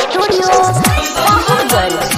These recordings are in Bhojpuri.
स्टूडियो साहिबगंज।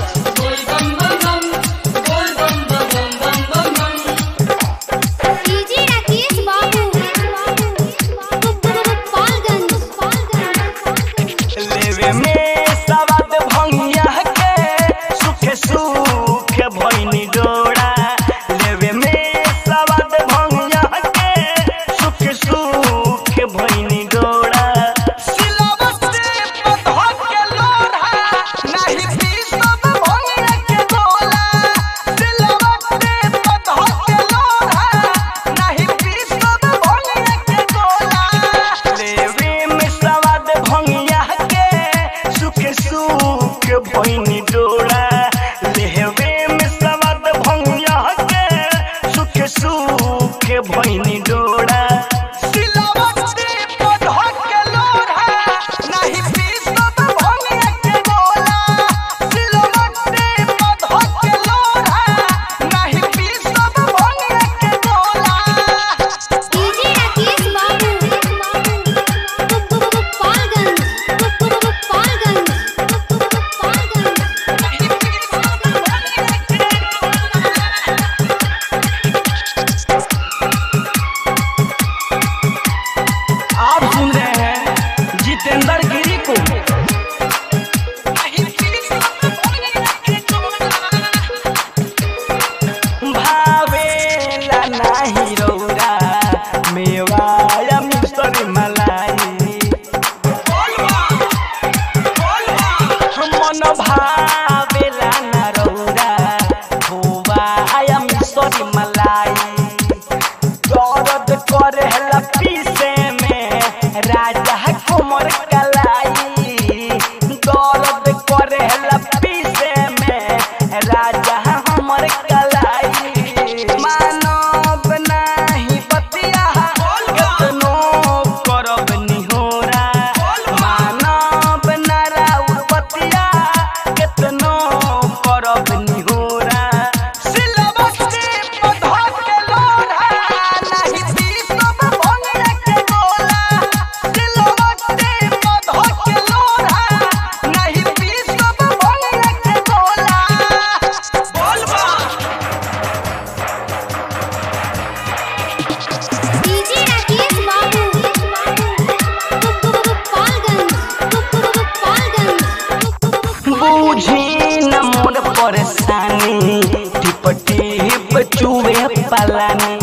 परेशानी टिप टिप चुवे पलानी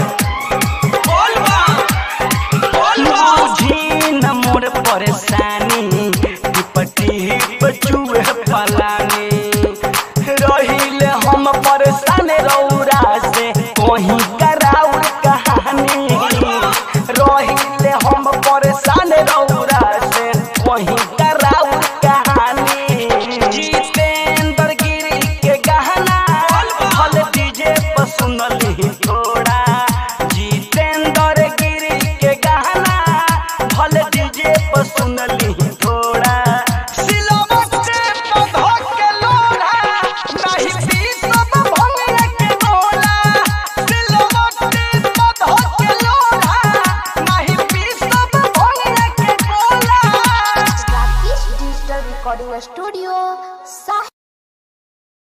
बुझी न मोर परेशानी टिप टिप चुवे पलानी रहिले हम परेशान रौरा से कहीं कराउर कहानी रहिले हम परेशान रौरा से कहीं कराउर कहानी जितेंद्र गिरी के गहना भल डीजे पर सुनली थोड़ा जितेंद्र गिरी के गहना भल डीजे पर सुनली थोड़ा स्टूडियो